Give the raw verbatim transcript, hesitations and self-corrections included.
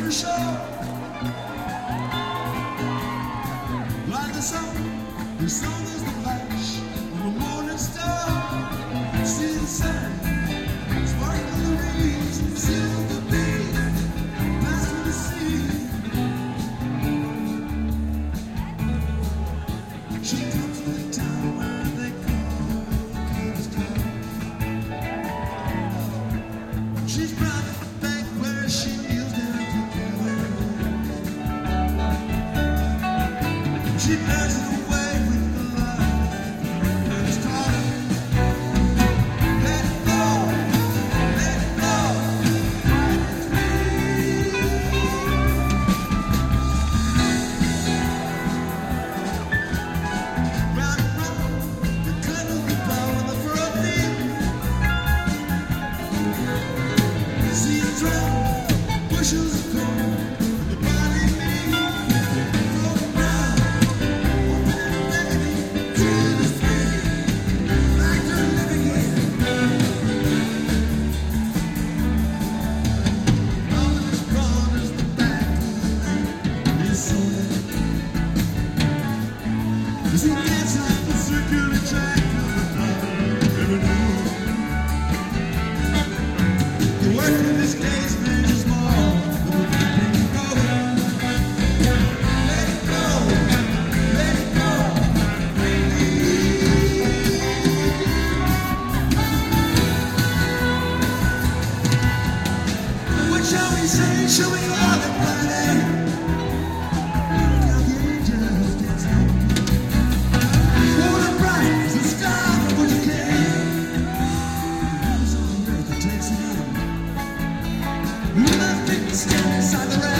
the shore. Like the sun, the sun is the flash of a morning star. See the sun, sparkle the rays, see the bay, pass to the sea. She comes to the town where they call King's Town. She's proud of the bank where she kneels down together. She bears it away with the light and it's taught. Let it go, let it go, it's me. Round and round, the cut of the bow and the fur of the see it drown, bushels of corn, and the body me. Floating round, open and begging, to the sea, back to living again. Mountain as broad as the back of the land is so dead. As he dances up the circular track of the blood, never knew. The work of this day's measures more than we can go. Let it go, let it go, what shall we say? Shall we love it, bloody? Look how the angels dancing. Water bright as the sky for what you can. Who's on the earth that takes it in? Who left it stand inside the rain?